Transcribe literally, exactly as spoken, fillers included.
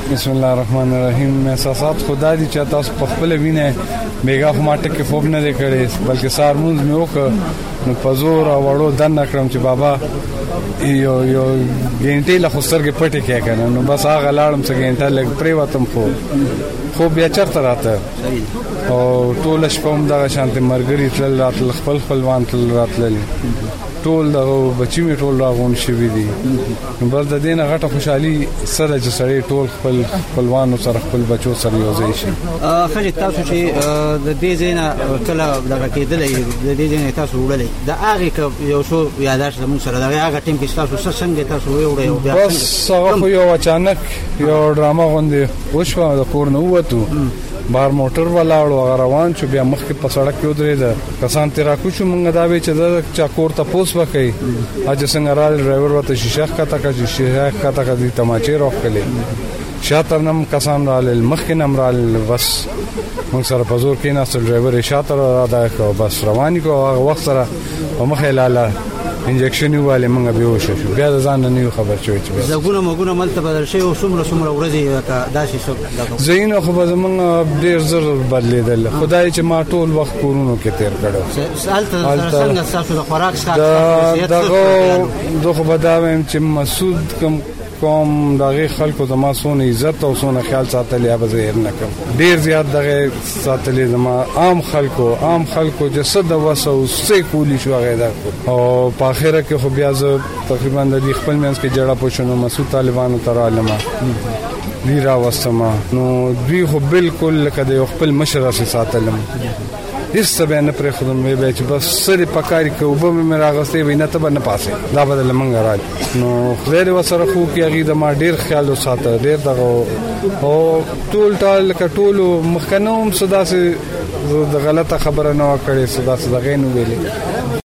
بسم الله الرحمن الرحیم. احساسات خدا دي چې تاسو په خپل وینه بیګا خو ماټه کې خوب نه کړي بلکې سارمونز مې وکړ نو پزور او وړو دن نکړم چې بابا یو یو ګینټې له خسرګې پټه کې کنه نو بس هغه لاړم څه ګینټه لګ پرې وتم خو خو بیا چرته راته او ټول شپه هم دغه شانتي مرګري تل راتل خپل خپلوان تل راتل ټول دغه بچی می ټول راغون شوی دي نو بس د دینه غټه خوشحالي سره چې سړی ټول خپل خپلوانو سره خپل بچو سره یو ځای شي. خځه تاسو چې د دې زینا کله دغه کېدلې د دې زینا تاسو وړلې د هغه یو څو یاداش زموږ سره دغه هغه ټیم کې تاسو څنګه تاسو وړې بیا بس هغه یو اچانک یو ډرامه غونډه وشو د کور نه وته بار موټر ولاړو هغه روان شو بیا مخکې په سړک کې ودرېد کسان تیرا کوشو مونږ دا به چې د چا کور ته پوس وکړي اځ څنګه را ډرایور وته شیشه کته کا شیشه کته کا دي تماچې روکلې شاته نم کسان را ل مخکې نم را بس موږ سره په زور کې ناس ډرایور شاته را دا کو بس رواني کو هغه وخت سره په مخه لاله انجکشن یواله موږ به وشو بیا ځان نه خبر شوی چې زګونه مګونه ملته بدل شي او څومره څومره ورځي داسې څه زینو خو به موږ ډیر زر بدلیدل خدای چې ما ټول وخت کورونو کې تیر کړو سالته څنګه تاسو د خوراک څخه دغه دغه بداوم چې مسعود کوم کوم دغه خلکو زما سونه عزت او سونه خیال ساتلی یا بزیر نکم ډیر زیات دغه ساتلی زما عام خلکو عام خلکو چې صد وسو سې کولی شو غیدا او په اخره کې خو بیا زه تقریبا د خپل منځ کې جړه پوښنو مسعود طالبانو تر علماء ویرا وسما نو دوی خو بالکل لکه د خپل مشر سره ساتلم هیڅ څه نه پرې خودم وی به چې بس سره پکاري کو به مې راغستې وینه ته نه پاسه دا بدل منګ راځي نو خیر وسره خو کې هغه د ما ډیر خیال وساته ډیر دغه او ټول ټال کټول مخکنوم صدا سه د غلطه خبره نه وکړي صدا سه دغه نو ویلي